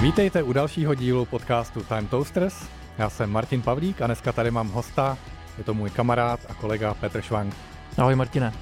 Vítejte u dalšího dílu podcastu Time Toasters. Já jsem Martin Pavlík a dneska tady mám hosta. Je to můj kamarád a kolega Petr Švank. Ahoj Martine.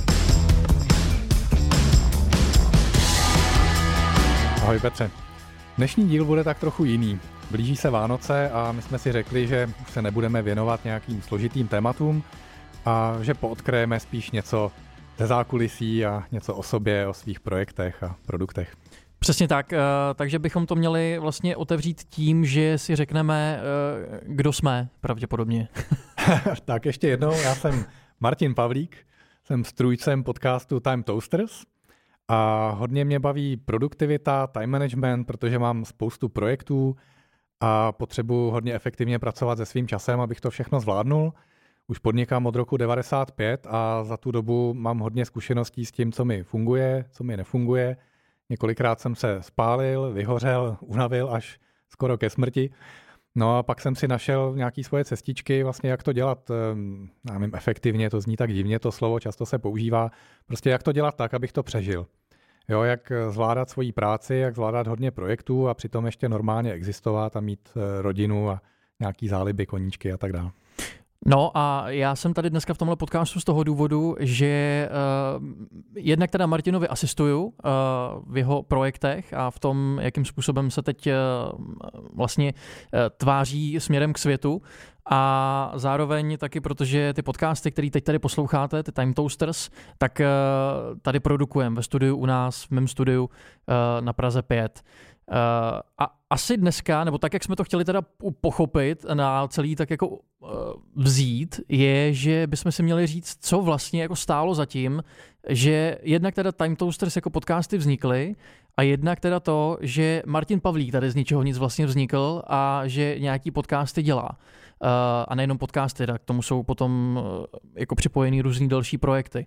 Ahoj Petře. Dnešní díl bude tak trochu jiný. Blíží se Vánoce a my jsme si řekli, že už se nebudeme věnovat nějakým složitým tématům a že poodkryjeme spíš něco ze zákulisí a něco o sobě, o svých projektech a produktech. Přesně tak, takže bychom to měli vlastně otevřít tím, že si řekneme, kdo jsme pravděpodobně. Tak ještě jednou, já jsem Martin Pavlík, jsem strůjcem podcastu Time Toasters a hodně mě baví produktivita, time management, protože mám spoustu projektů a potřebuji hodně efektivně pracovat se svým časem, abych to všechno zvládnul. Už podnikám od roku 1995 a za tu dobu mám hodně zkušeností s tím, co mi funguje, co mi nefunguje. Několikrát jsem se spálil, vyhořel, unavil až skoro ke smrti. No a pak jsem si našel nějaké svoje cestičky, vlastně jak to dělat, já nevím, efektivně, to zní tak divně, to slovo často se používá, prostě jak to dělat tak, abych to přežil. Jo, jak zvládat svoji práci, jak zvládat hodně projektů a přitom ještě normálně existovat a mít rodinu a nějaký záliby, koníčky a tak dále. No a já jsem tady dneska v tomhle podcastu z toho důvodu, že jednak teda Martinovi asistuju v jeho projektech a v tom, jakým způsobem se teď vlastně tváří směrem k světu a zároveň taky, protože ty podcasty, které teď tady posloucháte, ty Time Toasters, tak tady produkujeme ve studiu u nás, v mém studiu na Praze 5. A asi dneska, nebo tak, jak jsme to chtěli teda pochopit na celý tak jako vzít, je, že bychom si měli říct, co vlastně jako stálo za tím, že jednak teda Time Toasters jako podcasty vznikly a jednak teda to, že Martin Pavlík tady z ničeho nic vlastně vznikl a že nějaký podcasty dělá. A nejenom podcasty, tak k tomu jsou potom jako připojený různý další projekty.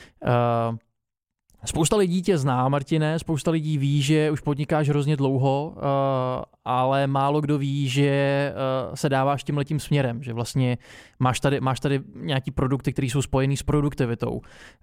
Spousta lidí tě zná, Martine, spousta lidí ví, že už podnikáš hrozně dlouho, ale málo kdo ví, že se dáváš tímhletím směrem, že vlastně máš tady nějaký produkty, které jsou spojený s produktivitou.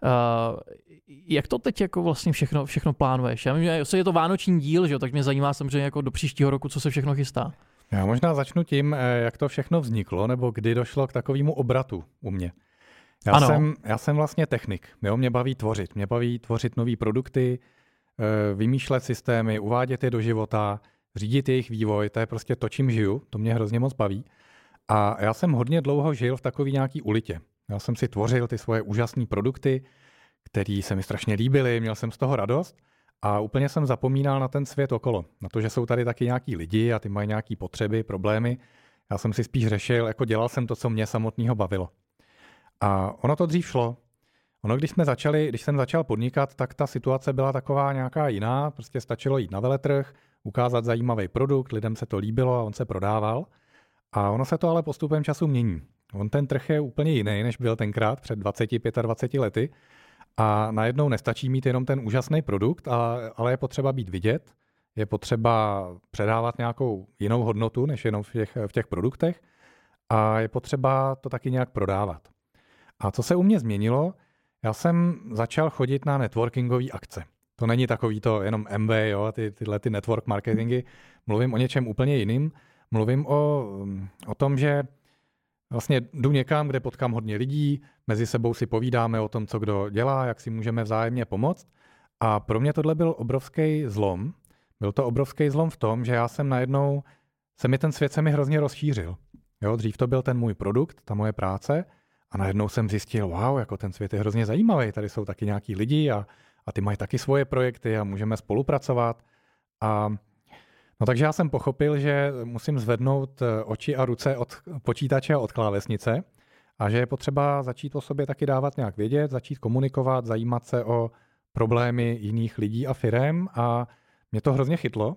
Jak to teď jako vlastně všechno plánuješ? Já vím, že je to vánoční díl, že jo, tak mě zajímá samozřejmě jako do příštího roku, co se všechno chystá. Já možná začnu tím, jak to všechno vzniklo, nebo kdy došlo k takovému obratu u mě. Já jsem vlastně technik, jo? Mě baví tvořit nové produkty, vymýšlet systémy, uvádět je do života, řídit jejich vývoj, to je prostě to, čím žiju, to mě hrozně moc baví. A já jsem hodně dlouho žil v takový nějaký ulitě. Já jsem si tvořil ty svoje úžasné produkty, které se mi strašně líbily, měl jsem z toho radost a úplně jsem zapomínal na ten svět okolo, na to, že jsou tady taky nějaký lidi a ty mají nějaké potřeby, problémy. Já jsem si spíš řešil, jako dělal jsem to, co mě samotného bavilo. A ono to dřív šlo. Když jsem začal podnikat, tak ta situace byla taková nějaká jiná. Prostě stačilo jít na veletrh, ukázat zajímavý produkt, lidem se to líbilo a on se prodával. A ono se to ale postupem času mění. Ten trh je úplně jiný, než byl tenkrát před 20-25 lety. A najednou nestačí mít jenom ten úžasný produkt, ale je potřeba být vidět, je potřeba předávat nějakou jinou hodnotu, než jenom v těch produktech. A je potřeba to taky nějak prodávat. A co se u mě změnilo, já jsem začal chodit na networkingové akce. To není takový to jenom MV, jo, tyhle network marketingy. Mluvím o něčem úplně jiným. Mluvím o tom, že vlastně jdu někam, kde potkám hodně lidí, mezi sebou si povídáme o tom, co kdo dělá, jak si můžeme vzájemně pomoct. A pro mě tohle byl obrovský zlom. Byl to obrovský zlom v tom, že já jsem najednou, ten svět se mi hrozně rozšířil. Jo, dřív to byl ten můj produkt, ta moje práce, a najednou jsem zjistil, wow, jako ten svět je hrozně zajímavý, tady jsou taky nějaký lidi a ty mají taky svoje projekty a můžeme spolupracovat. Takže já jsem pochopil, že musím zvednout oči a ruce od počítače a od klávesnice a že je potřeba začít o sobě taky dávat nějak vědět, začít komunikovat, zajímat se o problémy jiných lidí a firem a mě to hrozně chytlo.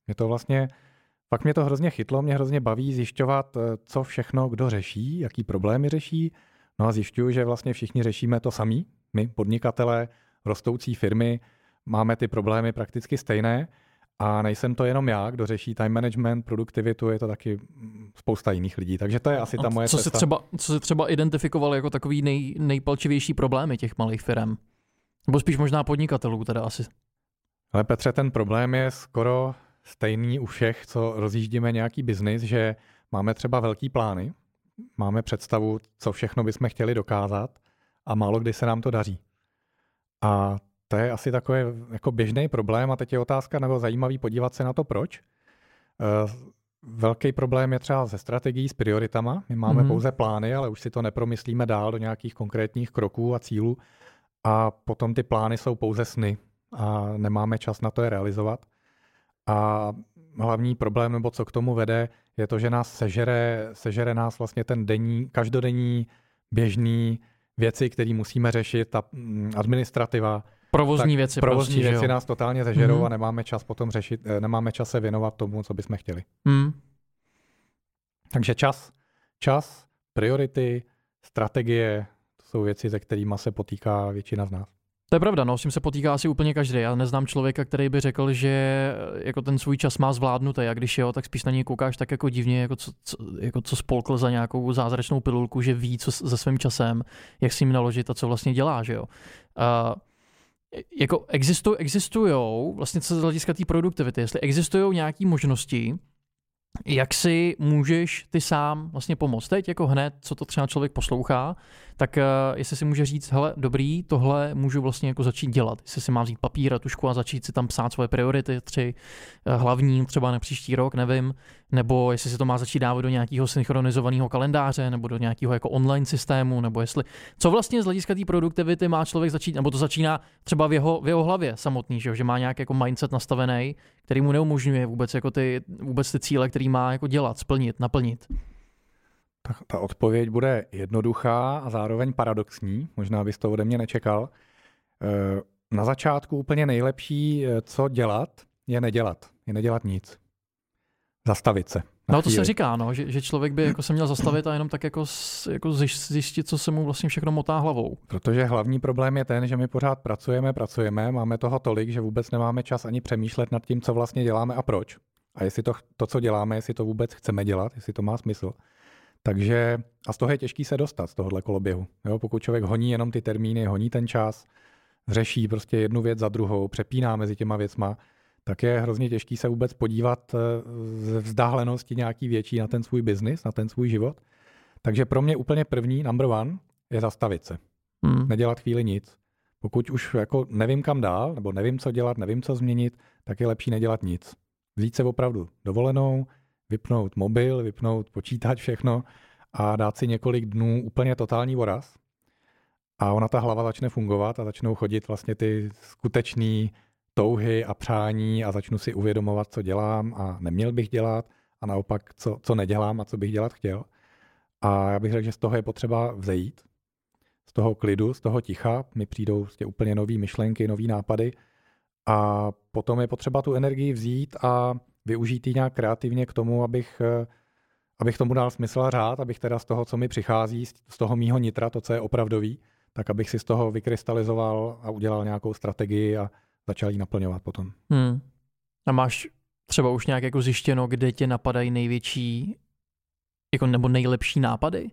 Mě to hrozně chytlo, mě hrozně baví zjišťovat, co všechno kdo řeší, jaký problémy řeší. No a zjišťuju, že vlastně všichni řešíme to samý. My, podnikatelé, rostoucí firmy, máme ty problémy prakticky stejné a nejsem to jenom já, kdo řeší time management, produktivitu, je to taky spousta jiných lidí. Takže to je asi ta moje cesta. Co jsi třeba identifikoval jako takový nejpalčivější problémy těch malých firm? Nebo spíš možná podnikatelů teda asi? Ale Petře, ten problém je skoro stejný u všech, co rozjíždíme nějaký biznis, že máme třeba velký plány, máme představu, co všechno bychom chtěli dokázat a málo kdy se nám to daří. A to je asi takový jako běžný problém a teď je otázka, nebo zajímavý podívat se na to, proč. Velký problém je třeba se strategií, s prioritama. My máme pouze plány, ale už si to nepromyslíme dál do nějakých konkrétních kroků a cílů a potom ty plány jsou pouze sny a nemáme čas na to je realizovat. A hlavní problém, nebo co k tomu vede, je to, že nás sežere nás vlastně ten každodenní běžný věci, které musíme řešit, ta administrativa. Provozní věci. Provozní věci nás totálně zežerou a nemáme čas potom řešit, nemáme čas se věnovat tomu, co bychom chtěli. Takže čas, priority, strategie, to jsou věci, se kterými se potýká většina z nás. To je pravda, no, s tím se potýká asi úplně každý. Já neznám člověka, který by řekl, že jako ten svůj čas má zvládnutý a když jo, tak spíš na něj koukáš tak jako divně, jako co spolkl za nějakou zázračnou pilulku, že ví, co se svým časem, jak s ním naložit a co vlastně dělá, že jo. Jako existujou, vlastně co z hlediska té produktivity, jestli existují nějaké možnosti, jak si můžeš ty sám vlastně pomoct. Teď jako hned, co to třeba člověk poslouchá, tak jestli si může říct, hele, dobrý, tohle můžu vlastně jako začít dělat. Jestli si má vzít papír a tušku a začít si tam psát svoje priority, 3 hlavní, třeba na příští rok, nevím, nebo jestli si to má začít dávat do nějakého synchronizovaného kalendáře, nebo do nějakého jako online systému, nebo jestli, co vlastně z hlediska té produktivity má člověk začít, nebo to začíná třeba v jeho hlavě samotný, že má nějaký jako mindset nastavený, který mu neumožňuje vůbec ty cíle, který má jako dělat, splnit, naplnit. Ta odpověď bude jednoduchá a zároveň paradoxní. Možná bys to ode mě nečekal. Na začátku úplně nejlepší, co dělat, je nedělat. Je nedělat nic. Zastavit se. No to se říká, no, že člověk by jako se měl zastavit a jenom tak jako zjistit, co se mu vlastně všechno motá hlavou. Protože hlavní problém je ten, že my pořád pracujeme, máme toho tolik, že vůbec nemáme čas ani přemýšlet nad tím, co vlastně děláme a proč. A jestli to, co děláme, jestli to vůbec chceme dělat, jestli to má smysl. Takže a z toho je těžký se dostat, z tohohle koloběhu. Jo, pokud člověk honí jenom ty termíny, honí ten čas, řeší prostě jednu věc za druhou, přepíná mezi těma věcma, tak je hrozně těžký se vůbec podívat ze vzdálenosti nějaký větší na ten svůj biznis, na ten svůj život. Takže pro mě úplně první, number one, je zastavit se. Nedělat chvíli nic. Pokud už jako nevím kam dál, nebo nevím, co dělat, nevím, co změnit, tak je lepší nedělat nic. Vzít se opravdu dovolenou, vypnout mobil, vypnout počítač, všechno a dát si několik dnů úplně totální voraz. A ona ta hlava začne fungovat a začnou chodit vlastně ty skutečný touhy a přání a začnu si uvědomovat, co dělám a neměl bych dělat a naopak, co nedělám a co bych dělat chtěl. A já bych řekl, že z toho je potřeba vzejít. Z toho klidu, z toho ticha mi přijdou vlastně úplně nový myšlenky, nový nápady a potom je potřeba tu energii vzít a využít ji nějak kreativně k tomu, abych tomu dal smysl a řád, abych teda z toho, co mi přichází, z toho mýho nitra, to, co je opravdový, tak abych si z toho vykrystalizoval a udělal nějakou strategii a začal ji naplňovat potom. A máš třeba už nějak jako zjištěno, kde tě napadají největší jako nebo nejlepší nápady?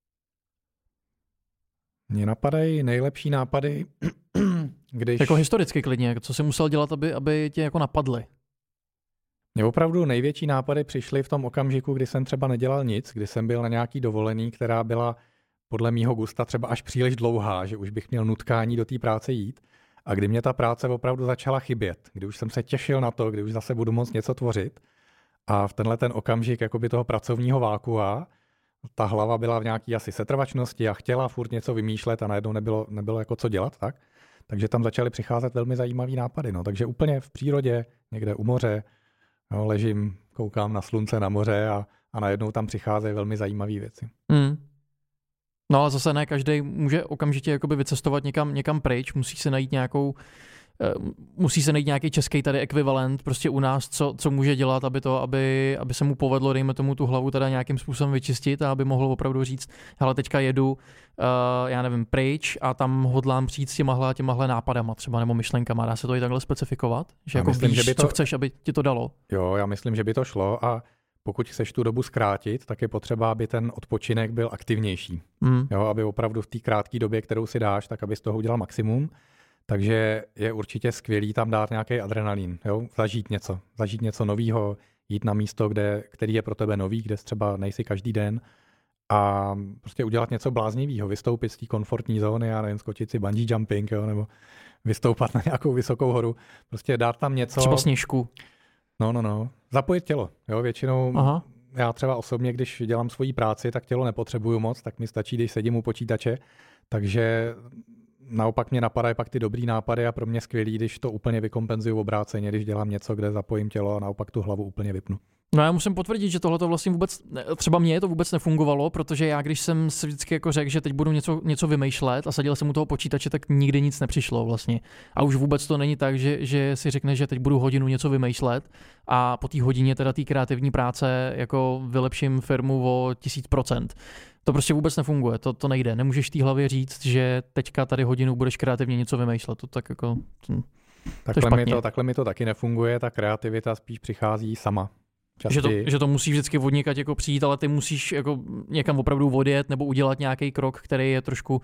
Mně napadají nejlepší nápady, když... Jako historicky klidně, co jsi musel dělat, aby tě jako napadly? Mně opravdu největší nápady přišly v tom okamžiku, kdy jsem třeba nedělal nic, kdy jsem byl na nějaký dovolený, která byla podle mýho gusta třeba až příliš dlouhá, že už bych měl nutkání do té práce jít. A kdy mě ta práce opravdu začala chybět, kdy už jsem se těšil na to, kdy už zase budu moct něco tvořit. A v tenhle ten okamžik jakoby toho pracovního vákua, ta hlava byla v nějaký asi setrvačnosti a chtěla furt něco vymýšlet a najednou nebylo jako co dělat, tak? Takže tam začaly přicházet velmi zajímavý nápady. No. Takže úplně v přírodě, někde u moře, no, ležím, koukám na slunce, na moře a najednou tam přicházejí velmi zajímavé věci. No a zase ne každý může okamžitě jakoby vycestovat někam pryč, musí se najít nějaký český tady ekvivalent prostě u nás, co může dělat, aby se mu povedlo, dejme tomu tu hlavu teda nějakým způsobem vyčistit a aby mohl opravdu říct, hele, teďka jedu, já nevím, pryč a tam hodlám přijít s těmahle nápadama třeba nebo myšlenkama. Dá se to i takhle specifikovat? Že jako myslím, víš, co chceš, aby ti to dalo? Jo, já myslím, že by to šlo a pokud chceš tu dobu zkrátit, tak je potřeba, aby ten odpočinek byl aktivnější. Jo, aby opravdu v té krátké době, kterou si dáš, tak aby z toho udělal maximum. Takže je určitě skvělý tam dát nějaký adrenalin, jo? Zažít něco nového, jít na místo, který je pro tebe nový, kde třeba nejsi každý den a prostě udělat něco bláznivého, vystoupit z té komfortní zóny, já nevím, skočit si bungee jumping, jo? Nebo vystoupat na nějakou vysokou horu, prostě dát tam něco. Třeba sněžku. No. Zapojit tělo, jo? Většinou já třeba osobně, když dělám svoji práci, tak tělo nepotřebuju moc, tak mi stačí, když sedím u počítače, takže naopak mě napadají pak ty dobrý nápady a pro mě skvělý, když to úplně vykompenzuju obráceně, když dělám něco, kde zapojím tělo a naopak tu hlavu úplně vypnu. No já musím potvrdit, že tohle to vlastně vůbec, třeba mně to vůbec nefungovalo, protože já, když jsem si vždycky jako řekl, že teď budu něco vymýšlet a sadil jsem u toho počítače, tak nikdy nic nepřišlo vlastně. A už vůbec to není tak, že si řekne, že teď budu hodinu něco vymýšlet a po té hodině teda té kreativní práce jako vylepším firmu o 1000%. To prostě vůbec nefunguje, to nejde. Nemůžeš té hlavě říct, že teďka tady hodinu budeš kreativně něco vymýšlet. To tak jako... Takhle mi to taky nefunguje, ta kreativita spíš přichází sama. Že to musí vždycky od někaď jako přijít, ale ty musíš jako někam opravdu odjet nebo udělat nějaký krok, který je trošku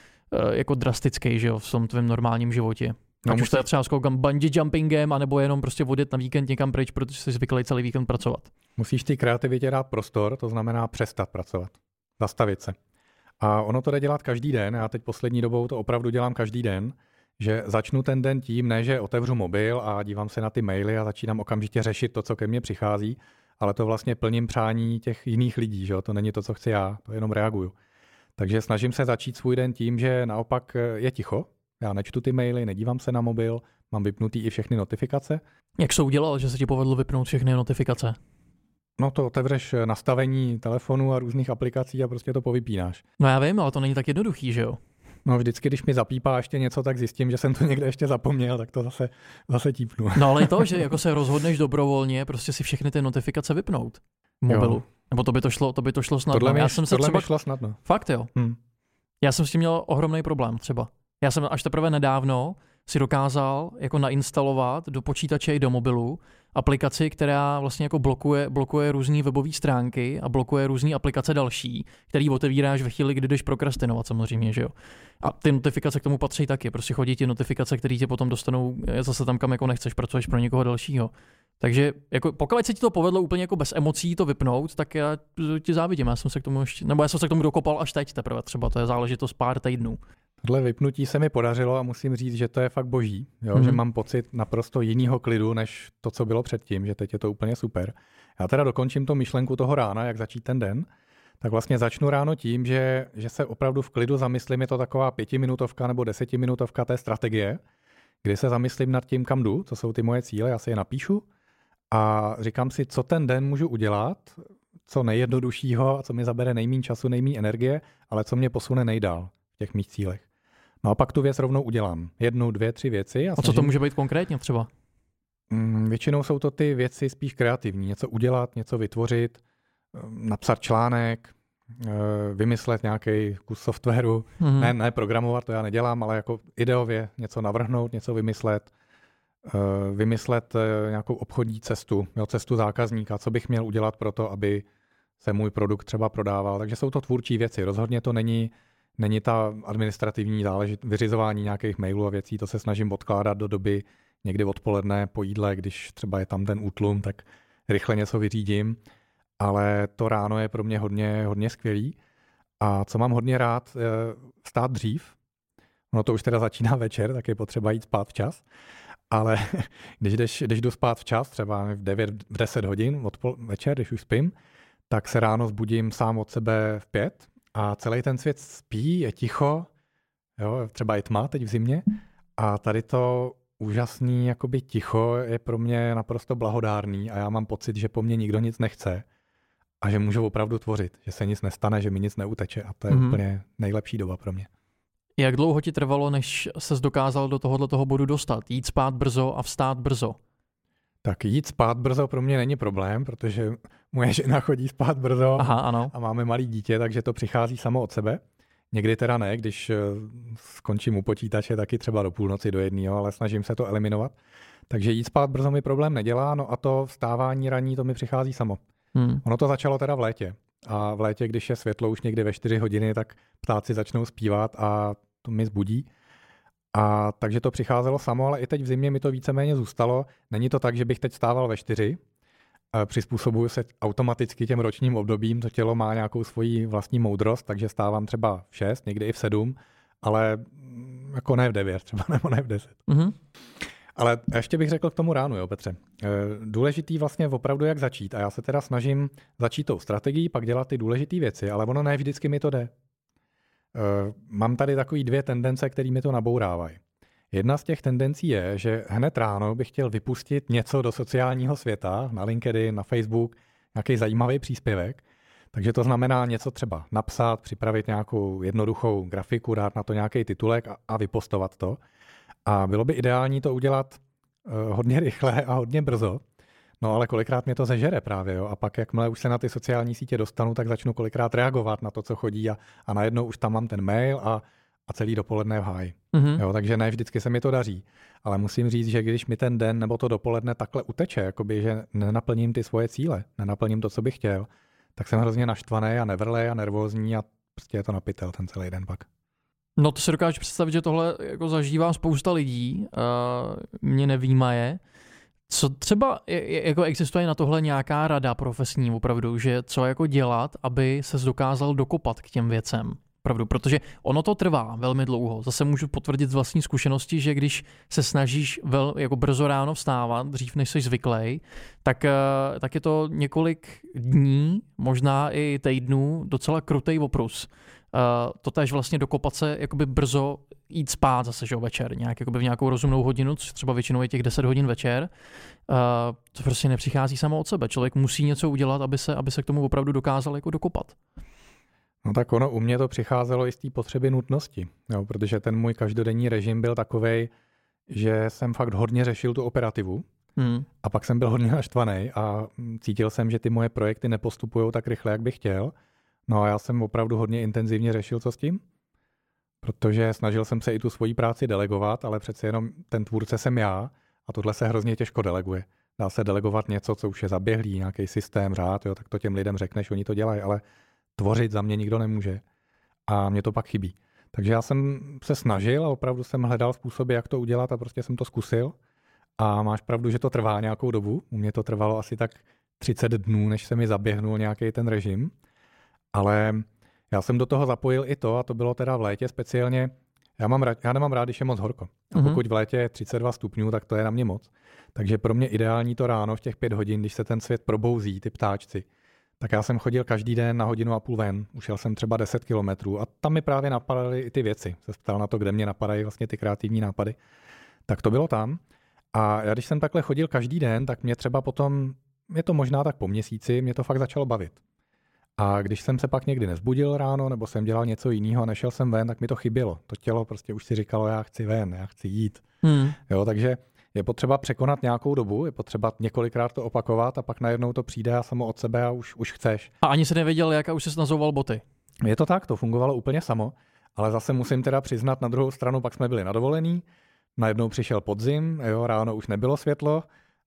jako drastický, že jo, v tom tvém normálním životě. Ať už to je třeba skoukám bungee jumpingem, anebo jenom prostě odjet na víkend někam pryč, protože jsi zvyklý celý víkend pracovat. Musíš ty kreativitě dát prostor, to znamená přestat pracovat, zastavit se. A ono to jde dělat každý den, já teď poslední dobou to opravdu dělám každý den, že začnu ten den tím, ne že otevřu mobil a dívám se na ty maily a začínám okamžitě řešit to, co ke mně přichází, ale to vlastně plním přání těch jiných lidí, že? To není to, co chci já, to jenom reaguju. Takže snažím se začít svůj den tím, že naopak je ticho, já nečtu ty maily, nedívám se na mobil, mám vypnutý i všechny notifikace. Jak jsi udělal, že se ti povedlo vypnout všechny notifikace? No to otevřeš nastavení telefonu a různých aplikací a prostě to povypínáš. No já vím, ale to není tak jednoduchý, že jo? No vždycky, když mi zapípá ještě něco, tak zjistím, že jsem to někde ještě zapomněl, tak to zase típnu. No ale i to, že jako se rozhodneš dobrovolně prostě si všechny ty notifikace vypnout v mobilu. Jo. Nebo to by to šlo snadno. Tohle mi šlo snadno. Fakt jo. Já jsem s tím měl ohromný problém třeba. Já jsem až teprve nedávno si dokázal jako nainstalovat do počítače i do mobilu aplikaci, která vlastně jako blokuje různé webové stránky a blokuje různé aplikace další, který otevíráš ve chvíli, kdy jdeš prokrastinovat samozřejmě, že jo. A ty notifikace k tomu patří taky, prostě chodí ti notifikace, které tě potom dostanou zase tam, kam jako nechceš, pracuješ pro někoho dalšího. Takže jako pokud se ti to povedlo úplně jako bez emocí to vypnout, tak já ti závidím, já jsem se k tomu dokopal až teď teprve třeba, to je záležitost pár týdnů. Tohle vypnutí se mi podařilo a musím říct, že to je fakt boží, jo? Že mám pocit naprosto jinýho klidu, než to, co bylo předtím, že teď je to úplně super. Já teda dokončím to myšlenku toho rána, jak začít ten den, tak vlastně začnu ráno tím, že se opravdu v klidu zamyslím, je to taková 5minutovka nebo 10minutovka té strategie, kdy se zamyslím nad tím, kam jdu, co jsou ty moje cíle, já si je napíšu a říkám si, co ten den můžu udělat, co nejjednoduššího, co mi zabere nejméně času, nejméně energie, ale co mě posune nejdál v těch mých cílech. No a pak tu věc rovnou udělám. 1, 2, 3 věci. A co to může být konkrétně třeba? Většinou jsou to ty věci spíš kreativní. Něco udělat, něco vytvořit, napsat článek, vymyslet nějaký kus softwaru. Ne programovat, to já nedělám, ale jako ideově něco navrhnout, něco vymyslet nějakou obchodní cestu, cestu zákazníka, co bych měl udělat pro to, aby se můj produkt třeba prodával. Takže jsou to tvůrčí věci. Rozhodně to není ta administrativní vyřizování nějakých mailů a věcí, to se snažím odkládat do doby někdy odpoledne po jídle, když třeba je tam ten útlum, tak rychle něco vyřídím, ale to ráno je pro mě hodně skvělý. A co mám hodně rád, vstát dřív, no to už teda začíná večer, tak je potřeba jít spát včas, ale když jdu spát včas, třeba v 10 hodin večer, když už spím, tak se ráno zbudím sám od sebe v 5 a celý ten svět spí, je ticho, jo, třeba je tma teď v zimě a tady to úžasný jakoby ticho je pro mě naprosto blahodárný a já mám pocit, že po mně nikdo nic nechce a že můžu opravdu tvořit, že se nic nestane, že mi nic neuteče a to je úplně nejlepší doba pro mě. Jak dlouho ti trvalo, než ses dokázal do tohoto bodu dostat? Jít spát brzo a vstát brzo? Tak jít spát brzo pro mě není problém, protože moje žena chodí spát brzo. Aha, ano. A máme malý dítě, takže to přichází samo od sebe. Někdy teda ne, když skončím u počítače, taky třeba do půlnoci, do 1, ale snažím se to eliminovat. Takže jít spát brzo mi problém nedělá, no a to vstávání ranní, to mi přichází samo. Ono to začalo teda v létě. A v létě, když je světlo už někdy ve 4 hodiny, tak ptáci začnou zpívat a to mi zbudí. A takže to přicházelo samo, ale i teď v zimě mi to víceméně zůstalo. Není to tak, že bych teď stával ve 4. Přizpůsobuju se automaticky těm ročním obdobím, to tělo má nějakou svoji vlastní moudrost, takže stávám třeba v 6, někdy i v 7, ale jako ne v 9 třeba, nebo ne v 10. Mm-hmm. Ale ještě bych řekl k tomu ránu, jo, Petře. Důležitý vlastně opravdu jak začít. A já se teda snažím začít tou strategií, pak dělat ty důležité věci, ale ono ne vždycky mi to jde. Mám tady takový 2 tendence, které mi to nabourávají. Jedna z těch tendencí je, že hned ráno bych chtěl vypustit něco do sociálního světa, na LinkedIn, na Facebook, nějaký zajímavý příspěvek. Takže to znamená něco třeba napsat, připravit nějakou jednoduchou grafiku, dát na to nějaký titulek a vypostovat to. A bylo by ideální to udělat hodně rychle a hodně brzo. No ale kolikrát mě to zežere právě, jo. A pak jakmile už se na ty sociální sítě dostanu, tak začnu kolikrát reagovat na to, co chodí a najednou už tam mám ten mail a celý dopoledne v háji. Mm-hmm. Jo, takže ne vždycky se mi to daří. Ale musím říct, že když mi ten den nebo to dopoledne takhle uteče, jakoby, že nenaplním ty svoje cíle, nenaplním to, co bych chtěl, tak jsem hrozně naštvaný a nevrlej a nervózní a prostě je to na pytel ten celý den pak. No to si dokážu představit, že tohle jako zažívá spousta lidí, mě nevímaje. Co třeba, jako existuje na tohle nějaká rada profesní opravdu, že co jako dělat, aby ses dokázal dokopat k těm věcem? Opravdu, protože ono to trvá velmi dlouho. Zase můžu potvrdit z vlastní zkušenosti, že když se snažíš jako brzo ráno vstávat, dřív než jsi zvyklý, tak je to několik dní, možná i týdnů, docela krutej oprus. To též vlastně dokopat se jakoby brzo jít spát zase, že večer, jakoby v nějakou rozumnou hodinu, což třeba většinou je těch 10 hodin večer. To prostě nepřichází samo od sebe. Člověk musí něco udělat, aby se k tomu opravdu dokázal jako dokopat. No tak ono u mě to přicházelo i z té potřeby nutnosti, jo, protože ten můj každodenní režim byl takovej, že jsem fakt hodně řešil tu operativu a pak jsem byl hodně naštvaný a cítil jsem, že ty moje projekty nepostupují tak rychle, jak bych chtěl. No a já jsem opravdu hodně intenzivně řešil, co s tím, protože snažil jsem se i tu svoji práci delegovat, ale přece jenom ten tvůrce jsem já a tohle se hrozně těžko deleguje. Dá se delegovat něco, co už je zaběhlý, nějaký systém, řád, jo, tak to těm lidem řekneš, oni to dělají, ale tvořit za mě nikdo nemůže a mě to pak chybí. Takže já jsem se snažil a opravdu jsem hledal způsoby, jak to udělat a prostě jsem to zkusil. A máš pravdu, že to trvá nějakou dobu. U mě to trvalo asi tak 30 dnů, než se mi zaběhnul nějaký ten režim. Ale já jsem do toho zapojil i to, a to bylo teda v létě speciálně. Já nemám rád, když je moc horko. A pokud v létě je 32 stupňů, tak to je na mě moc. Takže pro mě ideální to ráno v těch 5 hodin, když se ten svět probouzí, ty ptáčci. Tak já jsem chodil každý den na 1,5 hodiny ven. Ušel jsem třeba 10 kilometrů a tam mi právě napadaly i ty věci. Se ptal na to, kde mě napadají vlastně ty kreativní nápady. Tak to bylo tam. A já když jsem takhle chodil každý den, tak mě třeba potom, je to možná tak po měsíci, mě to fakt začalo bavit. A když jsem se pak někdy nezbudil ráno, nebo jsem dělal něco jiného a nešel jsem ven, tak mi to chybělo. To tělo prostě už si říkalo, já chci ven, já chci jít. Jo, takže je potřeba překonat nějakou dobu, je potřeba několikrát to opakovat a pak najednou to přijde a samo od sebe a už chceš. A ani se nevěděl, jak a už jsi nazoval boty. Je to tak, to fungovalo úplně samo, ale zase musím teda přiznat, na druhou stranu pak jsme byli na dovolený, najednou přišel podzim, jo, ráno už nebylo světlo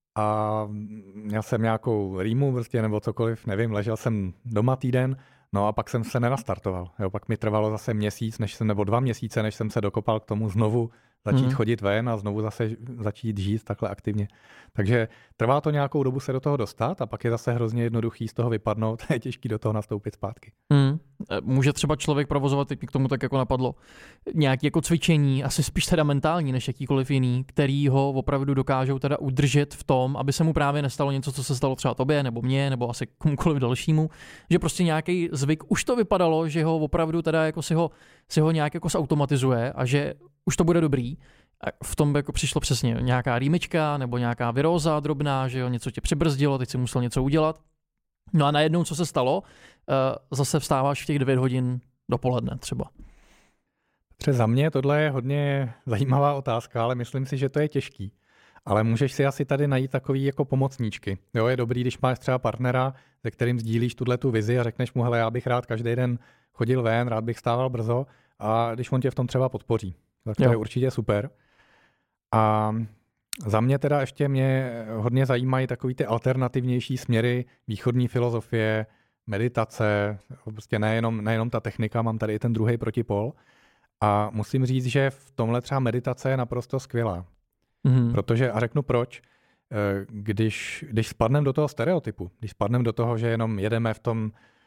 a měl jsem nějakou rýmu prostě, nebo cokoliv, nevím, ležel jsem doma týden, no a pak jsem se nenastartoval. Jo, pak mi trvalo zase měsíc, nebo 2 měsíce, než jsem se dokopal k tomu znovu začít chodit ven a znovu zase začít žít takhle aktivně. Takže trvá to nějakou dobu se do toho dostat a pak je zase hrozně jednoduchý z toho vypadnout a je těžký do toho nastoupit zpátky. Může třeba člověk provozovat, teď k tomu tak jako napadlo, nějaké jako cvičení, asi spíš teda mentální než jakýkoliv jiný, který ho opravdu dokážou teda udržet v tom, aby se mu právě nestalo něco, co se stalo třeba tobě nebo mně nebo asi komukoliv dalšímu, že prostě nějaký zvyk už to vypadalo, že ho opravdu teda jako si ho nějak jako zautomatizuje a že už to bude dobrý. A v tom jako přišlo přesně nějaká rýmička nebo nějaká viróza drobná, že jo, něco tě přibrzdilo, teď si musel něco udělat. No a najednou, co se stalo, zase vstáváš v těch 9 hodin dopoledne třeba. Protože za mě tohle je hodně zajímavá otázka, ale myslím si, že to je těžký. Ale můžeš si asi tady najít takový jako pomocníčky. Jo, je dobrý, když máš třeba partnera, se kterým sdílíš tu vizi a řekneš mu, hele, já bych rád každý den chodil ven, rád bych stával brzo a když on tě v tom třeba podpoří. Tak to je určitě super. A za mě teda ještě mě hodně zajímají takový ty alternativnější směry východní filozofie, meditace, prostě nejenom ta technika, mám tady i ten druhý protipol. A musím říct, že v tomhle třeba meditace je naprosto skvělá. Protože, a řeknu proč, když spadneme do toho stereotypu, když spadneme do toho, že jenom jedeme v tom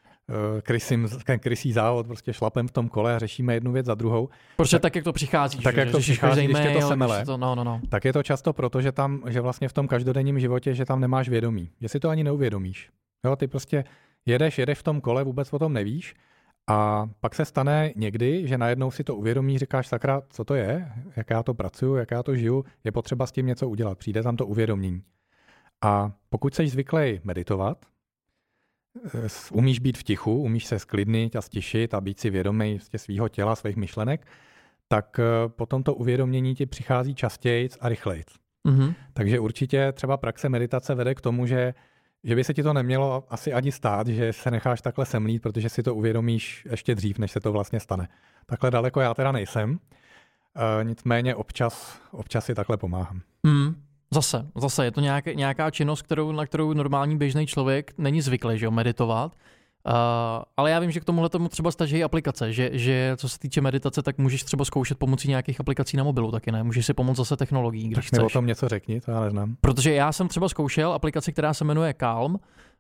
krysí závod, prostě šlapem v tom kole a řešíme jednu věc za druhou. Protože tak jak to přichází, tak jak to přichází, když tě to semele, tak je to často proto, že vlastně v tom každodenním životě, že tam nemáš vědomí, že si to ani neuvědomíš. Jo, ty prostě jedeš v tom kole, vůbec o tom nevíš a pak se stane někdy, že najednou si to uvědomíš, říkáš sakra, co to je, jak já to pracuju, jak já to žiju, je potřeba s tím něco udělat, přijde tam to uvědomění. A pokud jsi zvyklý meditovat, umíš být v tichu, umíš se sklidnit a stišit a být si vědomý svého těla, svých myšlenek, tak potom to uvědomění ti přichází častěji a rychleji. Takže určitě třeba praxe meditace vede k tomu, že by se ti to nemělo asi ani stát, že se necháš takhle semlít, protože si to uvědomíš ještě dřív, než se to vlastně stane. Takhle daleko já teda nejsem, nicméně občas si takhle pomáhám. Zase je to nějaká činnost, na kterou normální běžný člověk není zvyklý, že jo, meditovat. Ale já vím, že k tomuhle tomu třeba stačí aplikace, že co se týče meditace, tak můžeš třeba zkoušet pomocí nějakých aplikací na mobilu, taky ne? Můžeš si pomoct zase technologií, když chceš. Tak o tom něco řekni, to já neznám. Protože já jsem třeba zkoušel aplikaci, která se jmenuje Calm,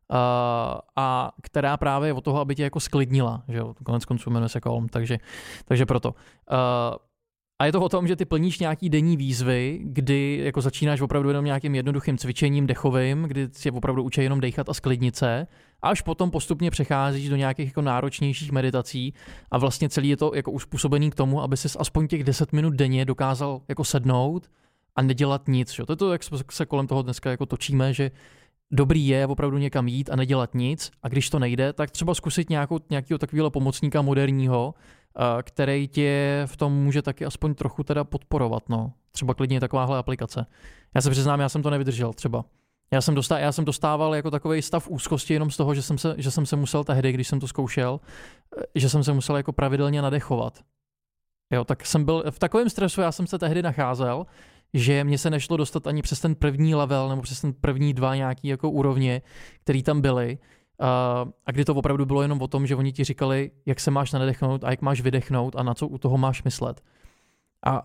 a která právě je od toho, aby tě jako sklidnila, že jo, konec konců jmenuje se Calm, takže proto. A je to o tom, že ty plníš nějaký denní výzvy, kdy jako začínáš opravdu jenom nějakým jednoduchým cvičením dechovým, kdy si opravdu učí jenom dechat a sklidnit se, a až potom postupně přecházíš do nějakých jako náročnějších meditací a vlastně celý je to jako uspůsobený k tomu, aby ses aspoň těch 10 minut denně dokázal jako sednout a nedělat nic. Že? To je to, jak se kolem toho dneska jako točíme, že dobrý je opravdu někam jít a nedělat nic, a když to nejde, tak třeba zkusit nějakého takového pomocníka moderního, který tě v tom může taky aspoň trochu teda podporovat. No. Třeba klidně takováhle aplikace. Já se přiznám, já jsem to nevydržel třeba. Já jsem dostával jako takový stav úzkosti jenom z toho, že jsem se musel tehdy, když jsem to zkoušel, že jsem se musel jako pravidelně nadechovat. Jo, tak jsem byl v takovém stresu, já jsem se tehdy nacházel, že mě se nešlo dostat ani přes ten první level nebo přes ten první 2 nějaký jako úrovně, který tam byly. A kdy to opravdu bylo jenom o tom, že oni ti říkali, jak se máš nadechnout a jak máš vydechnout a na co u toho máš myslet. A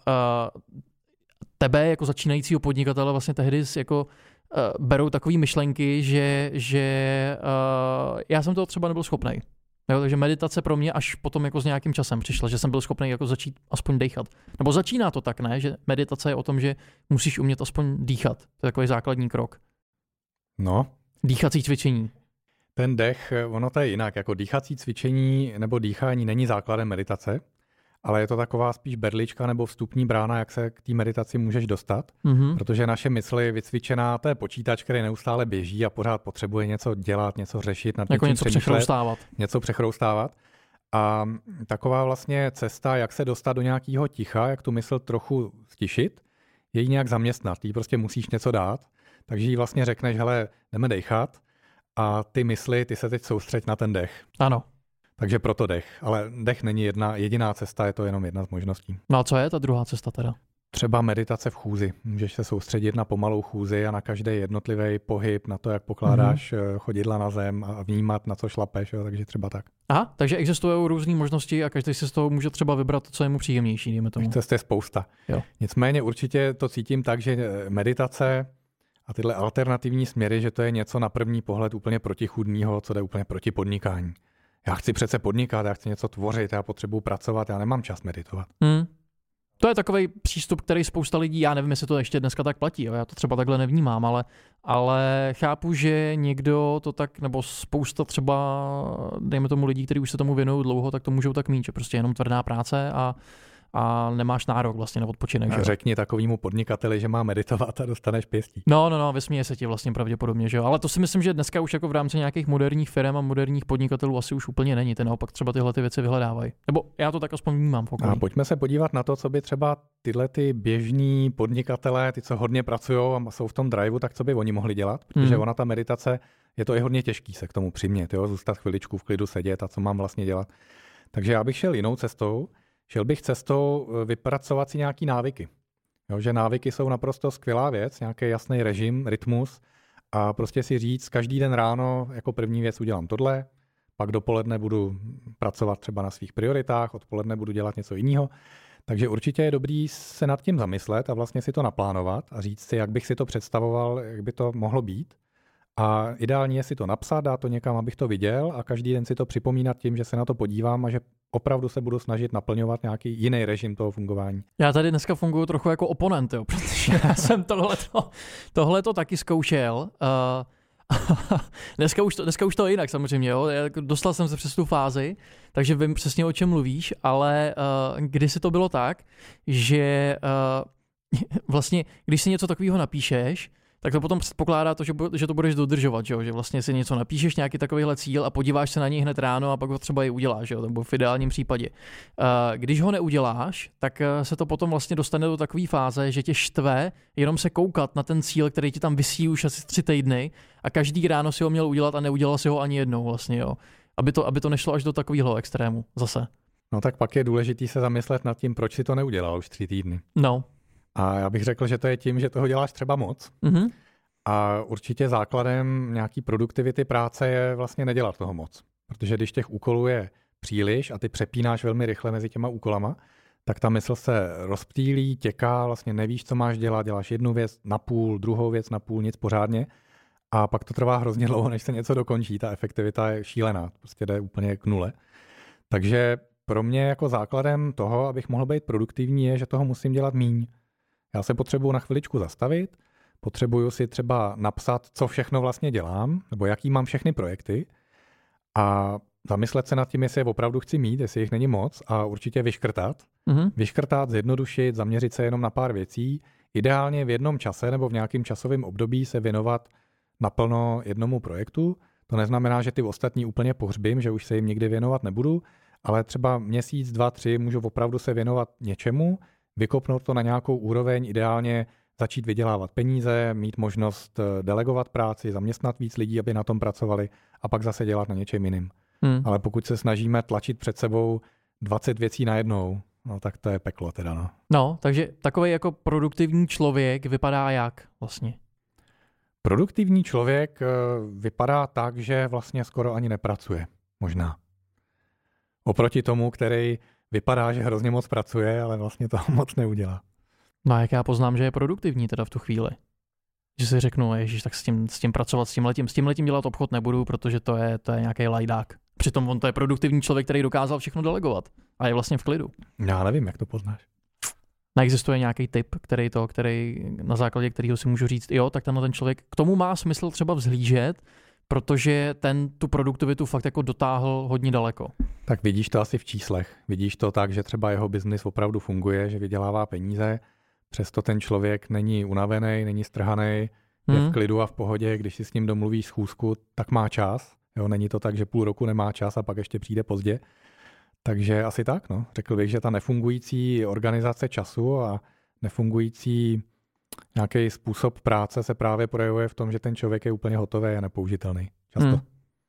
tebe jako začínajícího podnikatele vlastně tehdy jako berou takové myšlenky, že já jsem toho třeba nebyl schopnej. Jo, takže meditace pro mě až potom jako s nějakým časem přišla, že jsem byl schopný jako začít aspoň dýchat. Nebo začíná to tak, ne? Že meditace je o tom, že musíš umět aspoň dýchat. To je takový základní krok. No. Dýchací cvičení. Ten dech, ono to je jinak. Jako dýchací cvičení nebo dýchání není základem meditace, ale je to taková spíš berlička nebo vstupní brána, jak se k té meditaci můžeš dostat, protože naše mysl je vycvičená, to je počítač, který neustále běží a pořád potřebuje něco dělat, něco řešit, nad jako něco přechroustávat. A taková vlastně cesta, jak se dostat do nějakého ticha, jak tu mysl trochu stišit, je jí nějak zaměstnat. Jí prostě musíš něco dát, takže jí vlastně řekneš, hele, jdeme dechat a ty mysli, ty se teď soustřeď na ten dech. Ano. Takže proto dech. Ale dech není jediná cesta, je to jenom jedna z možností. No a co je ta druhá cesta teda? Třeba meditace v chůzi. Můžeš se soustředit na pomalou chůzi a na každý jednotlivý pohyb, na to, jak pokládáš chodidla na zem a vnímat, na co šlapeš, jo, takže třeba tak. Aha, takže existují různé možnosti a každý si z toho může třeba vybrat to, co je mu příjemnější, dejme tomu. Cest je spousta. Jo. Nicméně určitě to cítím tak, že meditace a tyhle alternativní směry, že to je něco na první pohled úplně protichůdného, co jde úplně proti podnikání. Já chci přece podnikat, já chci něco tvořit, já potřebuji pracovat, já nemám čas meditovat. To je takový přístup, který spousta lidí, já nevím, jestli to ještě dneska tak platí, jo? Já to třeba takhle nevnímám, ale chápu, že někdo to tak, nebo spousta třeba, dejme tomu lidí, kteří už se tomu věnují dlouho, tak to můžou tak mít, že prostě jenom tvrdá práce a nemáš nárok vlastně na odpočinek. Řekni takovému podnikateli, že má meditovat a dostaneš pěstí. No, vysměje se ti vlastně pravděpodobně, že jo. Ale to si myslím, že dneska už jako v rámci nějakých moderních firm a moderních podnikatelů asi už úplně není. Ty naopak třeba tyhle ty věci vyhledávají. Nebo já to tak aspoň vnímám v okolí. A pojďme se podívat na to, co by třeba tyhle ty běžní podnikatelé, ty, co hodně pracují a jsou v tom driveu, tak co by oni mohli dělat, protože ona ta meditace, je to i hodně těžký se k tomu přimět, jo, zůstat chviličku v klidu sedět a co mám vlastně dělat. Takže já bych šel jinou cestou. Šel bych cestou vypracovat si nějaký návyky. Jo, že návyky jsou naprosto skvělá věc, nějaký jasný režim, rytmus a prostě si říct, každý den ráno jako první věc udělám tohle, pak dopoledne budu pracovat třeba na svých prioritách, odpoledne budu dělat něco jiného. Takže určitě je dobrý se nad tím zamyslet a vlastně si to naplánovat a říct si, jak bych si to představoval, jak by to mohlo být. A ideálně je si to napsat, dát to někam, abych to viděl a každý den si to připomínat tím, že se na to podívám a že opravdu se budu snažit naplňovat nějaký jiný režim toho fungování. Já tady dneska funguji trochu jako oponent, jo, protože já jsem tohleto taky zkoušel. Dneska už to je jinak samozřejmě, jo. Dostal jsem se přes tu fázi, takže vím přesně, o čem mluvíš, ale kdysi to bylo tak, že vlastně, když si něco takového napíšeš, tak to potom předpokládá to, že to budeš dodržovat, že vlastně si něco napíšeš, nějaký takovýhle cíl a podíváš se na něj hned ráno a pak ho třeba i uděláš, jo, nebo v ideálním případě. Když ho neuděláš, tak se to potom vlastně dostane do takové fáze, že tě štve jenom se koukat na ten cíl, který ti tam visí už asi 3 týdny a každý ráno si ho měl udělat a neudělal si ho ani jednou vlastně, jo. Aby to nešlo až do takového extrému zase. No tak pak je důležitý se zamyslet nad tím, proč si to neudělal už 3 týdny. No. A já bych řekl, že to je tím, že toho děláš třeba moc. Mm-hmm. A určitě základem nějaký produktivity práce je vlastně nedělat toho moc. Protože když těch úkolů je příliš a ty přepínáš velmi rychle mezi těma úkolama, tak ta mysl se rozptýlí, těká, vlastně nevíš, co máš dělat, děláš jednu věc na půl, druhou věc na půl, nic pořádně. A pak to trvá hrozně dlouho, než se něco dokončí. Ta efektivita je šílená, prostě jde úplně k nule. Takže pro mě jako základem toho, abych mohl být produktivní, je, že toho musím dělat míň. Já se potřebuji na chviličku zastavit, potřebuju si třeba napsat, co všechno vlastně dělám, nebo jaký mám všechny projekty a zamyslet se nad tím, jestli je opravdu chci mít, jestli jich není moc a určitě vyškrtat. Mm-hmm. Vyškrtat, zjednodušit, zaměřit se jenom na pár věcí. Ideálně v jednom čase nebo v nějakém časovém období se věnovat naplno jednomu projektu. To neznamená, že ty ostatní úplně pohřbím, že už se jim nikdy věnovat nebudu, ale třeba měsíc, 2, 3 můžu opravdu se věnovat něčemu, vykopnout to na nějakou úroveň, ideálně začít vydělávat peníze, mít možnost delegovat práci, zaměstnat víc lidí, aby na tom pracovali a pak zase dělat na něčem jiným. Ale pokud se snažíme tlačit před sebou 20 věcí najednou, no tak to je peklo teda. No, takže takový jako produktivní člověk vypadá jak vlastně? Produktivní člověk vypadá tak, že vlastně skoro ani nepracuje. Možná. Oproti tomu, který vypadá, že hrozně moc pracuje, ale vlastně toho moc neudělá. No a jak já poznám, že je produktivní teda v tu chvíli? Že si řeknu, ježiš, tak s tím pracovat, s tímhletím dělat obchod nebudu, protože to je nějaký lajdák. Přitom on to je produktivní člověk, který dokázal všechno delegovat a je vlastně v klidu. Já nevím, jak to poznáš. Neexistuje nějaký tip, který na základě kterého si můžu říct, jo, tak ten člověk, k tomu má smysl třeba vzhlížet, protože ten tu produktivitu fakt jako dotáhl hodně daleko. Tak vidíš to asi v číslech. Vidíš to tak, že třeba jeho biznis opravdu funguje, že vydělává peníze, přesto ten člověk není unavený, není strhaný, je v klidu a v pohodě, když si s ním domluvíš schůzku, tak má čas. Jo, není to tak, že půl roku nemá čas a pak ještě přijde pozdě. Takže asi tak, no. Řekl bych, že ta nefungující organizace času a nefungující nějaký způsob práce se právě projevuje v tom, že ten člověk je úplně hotový a nepoužitelný. Často.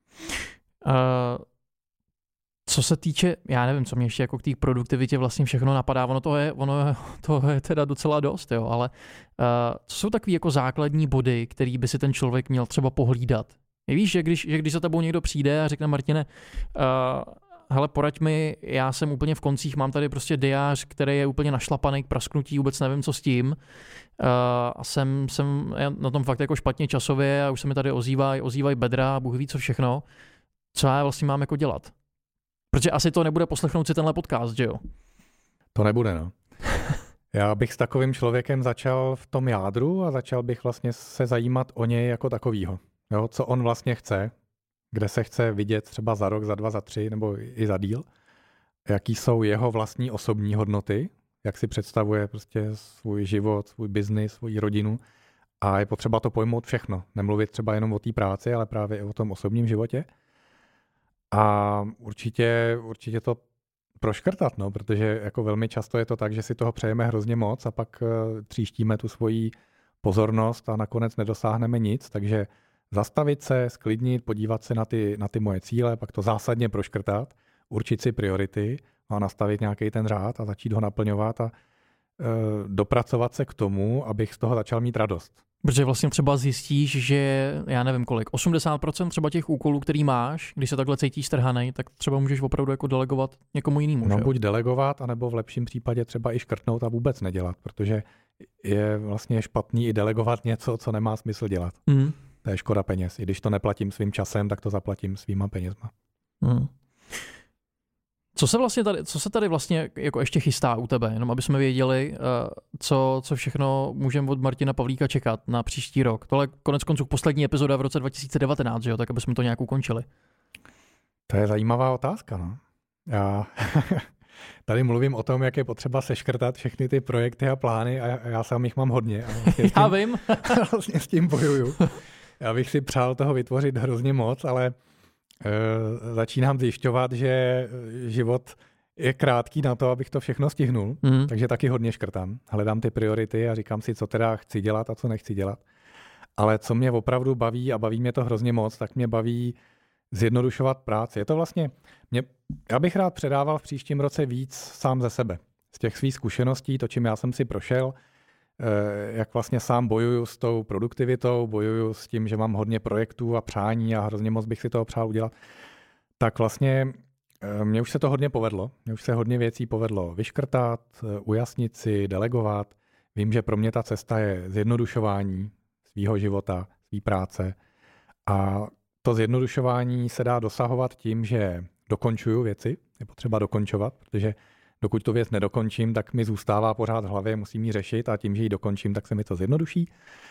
Co se týče, já nevím, co mě ještě jako k té produktivitě vlastně všechno napadá, ono to je teda docela dost, jo, ale co jsou takový jako základní body, který by si ten člověk měl třeba pohlídat? Víš, že když za tebou někdo přijde a řekne, Martine, hele, poraď mi, já jsem úplně v koncích, mám tady prostě diář, který je úplně našlapaný k prasknutí, vůbec nevím, co s tím. A jsem na tom fakt jako špatně časově a už se mi tady ozývají bedra, Bůh ví co všechno. Co já vlastně mám jako dělat? Protože asi to nebude poslechnout si tenhle podcast, že jo? To nebude, no. Já bych s takovým člověkem začal v tom jádru a začal bych vlastně se zajímat o něj jako takovýho. Jo, co on vlastně chce, kde se chce vidět třeba za rok, za 2, za 3 nebo i za díl, jaký jsou jeho vlastní osobní hodnoty, jak si představuje prostě svůj život, svůj biznis, svou rodinu a je potřeba to pojmout všechno. Nemluvit třeba jenom o té práci, ale právě i o tom osobním životě. A určitě to proškrtat, no, protože jako velmi často je to tak, že si toho přejeme hrozně moc a pak tříštíme tu svoji pozornost a nakonec nedosáhneme nic, takže zastavit se, sklidnit, podívat se na ty moje cíle, pak to zásadně proškrtat, určit si priority a nastavit nějaký ten řád a začít ho naplňovat a dopracovat se k tomu, abych z toho začal mít radost. Protože vlastně třeba zjistíš, že já nevím kolik, 80% třeba těch úkolů, který máš, když se takhle cítíš strhanej, tak třeba můžeš opravdu jako delegovat někomu jinému. No, buď delegovat, anebo v lepším případě třeba i škrtnout a vůbec nedělat, protože je vlastně špatný i delegovat něco, co nemá smysl dělat. To je škoda peněz. I když to neplatím svým časem, tak to zaplatím svýma penězma. Co se tady vlastně jako ještě chystá u tebe? Jenom aby jsme věděli, co všechno můžeme od Martina Pavlíka čekat na příští rok. Tohle konec konců poslední epizoda v roce 2019, že jo? Tak aby jsme to nějak ukončili. To je zajímavá otázka, no. Já tady mluvím o tom, jak je potřeba seškrtat všechny ty projekty a plány a já sám jich mám hodně. Já vím. Vlastně s tím bojuju. Já bych si přál toho vytvořit hrozně moc, ale začínám zjišťovat, že život je krátký na to, abych to všechno stihnul, takže taky hodně škrtám. Hledám ty priority a říkám si, co teda chci dělat a co nechci dělat. Ale co mě opravdu baví a baví mě to hrozně moc, tak mě baví zjednodušovat práci. Je to vlastně, já bych rád předával v příštím roce víc sám ze sebe. Z těch svých zkušeností, to, čím já jsem si prošel, jak vlastně sám bojuju s tou produktivitou, bojuju s tím, že mám hodně projektů a přání a hrozně moc bych si toho přál udělat, tak vlastně mně už se to hodně povedlo. Mně už se hodně věcí povedlo vyškrtat, ujasnit si, delegovat. Vím, že pro mě ta cesta je zjednodušování svýho života, svý práce a to zjednodušování se dá dosahovat tím, že dokončuju věci, je potřeba dokončovat, protože dokud tu věc nedokončím, tak mi zůstává pořád v hlavě, musím ji řešit a tím, že ji dokončím, tak se mi to zjednoduší.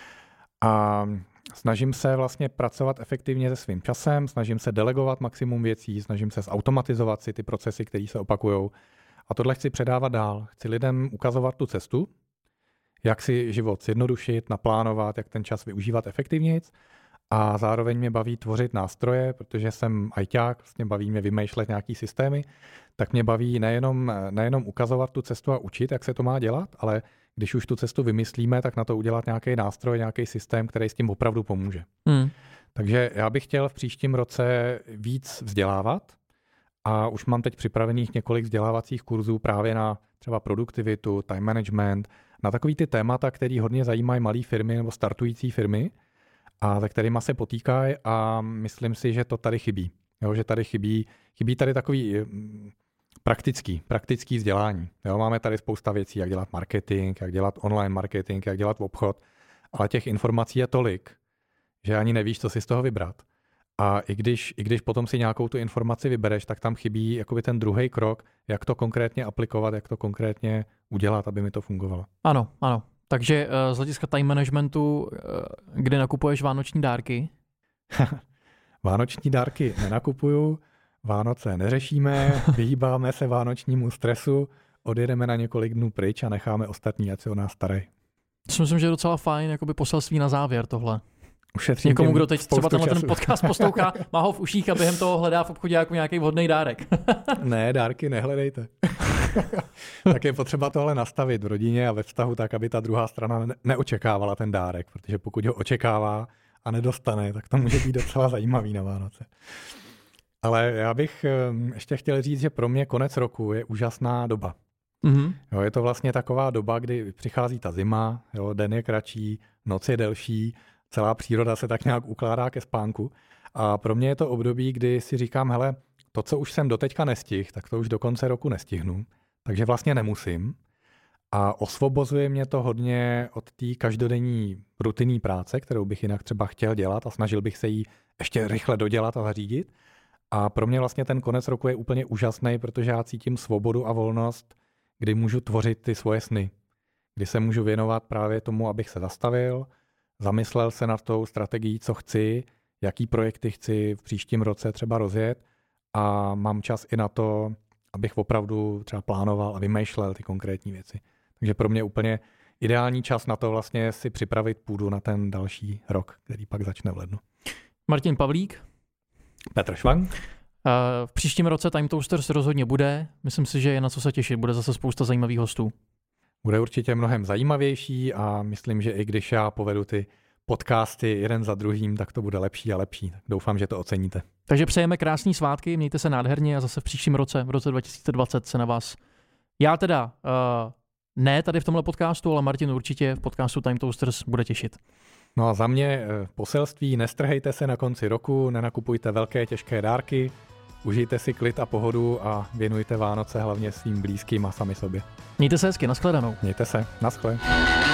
A snažím se vlastně pracovat efektivně se svým časem, snažím se delegovat maximum věcí, snažím se zautomatizovat si ty procesy, které se opakujou. A tohle chci předávat dál. Chci lidem ukazovat tu cestu, jak si život zjednodušit, naplánovat, jak ten čas využívat efektivnějc. A zároveň mě baví tvořit nástroje, protože jsem ajťák, vlastně baví mě vymýšlet nějaký systémy, tak mě baví nejenom ukazovat tu cestu a učit, jak se to má dělat, ale když už tu cestu vymyslíme, tak na to udělat nějaký nástroj, nějaký systém, který s tím opravdu pomůže. Takže já bych chtěl v příštím roce víc vzdělávat a už mám teď připravených několik vzdělávacích kurzů právě na třeba produktivitu, time management, na takový ty témata, který hodně zajímají malé firmy nebo startující firmy, a se kterýma se potýkají a myslím si, že to tady chybí. Jo, že tady chybí tady takový praktický vzdělání. Jo, máme tady spousta věcí, jak dělat marketing, jak dělat online marketing, jak dělat obchod, ale těch informací je tolik, že ani nevíš, co si z toho vybrat. A i když potom si nějakou tu informaci vybereš, tak tam chybí jakoby ten druhý krok, jak to konkrétně aplikovat, jak to konkrétně udělat, aby mi to fungovalo. Ano. Takže z hlediska time managementu, kde nakupuješ vánoční dárky? Vánoční dárky nenakupuju, Vánoce neřešíme, vyhýbáme se vánočnímu stresu, odjedeme na několik dnů pryč a necháme ostatní, ať se o nás starají. To myslím, že je docela fajn jakoby poselství na závěr tohle. Ušetřím někomu, kdo teď třeba ten podcast poslouchá, má ho v uších a během toho hledá v obchodě jako nějaký vhodný dárek. Ne, dárky nehledejte. Tak je potřeba tohle nastavit v rodině a ve vztahu tak, aby ta druhá strana neočekávala ten dárek, protože pokud ho očekává a nedostane, tak to může být docela zajímavý na Vánoce. Ale já bych ještě chtěl říct, že pro mě konec roku je úžasná doba. Jo, je to vlastně taková doba, kdy přichází ta zima, jo, den je kratší, noc je delší, celá příroda se tak nějak ukládá ke spánku. A pro mě je to období, kdy si říkám, hele, to, co už jsem doteďka nestihl, tak to už do konce roku nestihnu, takže vlastně nemusím. A osvobozuje mě to hodně od té každodenní rutinní práce, kterou bych jinak třeba chtěl dělat a snažil bych se jí ještě rychle dodělat a zařídit. A pro mě vlastně ten konec roku je úplně úžasný, protože já cítím svobodu a volnost, kdy můžu tvořit ty svoje sny. Kdy se můžu věnovat právě tomu, abych se zastavil, zamyslel se nad tou strategií, co chci, jaký projekty chci v příštím roce třeba rozjet a mám čas i na to, abych opravdu třeba plánoval a vymýšlel ty konkrétní věci. Takže pro mě úplně ideální čas na to vlastně si připravit půdu na ten další rok, který pak začne v lednu. Martin Pavlík. Petr Švank. V příštím roce Time Toasters rozhodně bude. Myslím si, že je na co se těšit. Bude zase spousta zajímavých hostů. Bude určitě mnohem zajímavější a myslím, že i když já povedu ty podcasty jeden za druhým, tak to bude lepší a lepší. Tak doufám, že to oceníte. Takže přejeme krásný svátky, mějte se nádherně a zase v příštím roce, v roce 2020 se na vás. Já teda ne tady v tomhle podcastu, ale Martin určitě v podcastu Time Toasters bude těšit. No a za mě poselství, nestrhejte se na konci roku, nenakupujte velké těžké dárky, užijte si klid a pohodu a věnujte Vánoce hlavně svým blízkým a sami sobě. Mějte se hezky, nashledanou. Mějte se, naschle.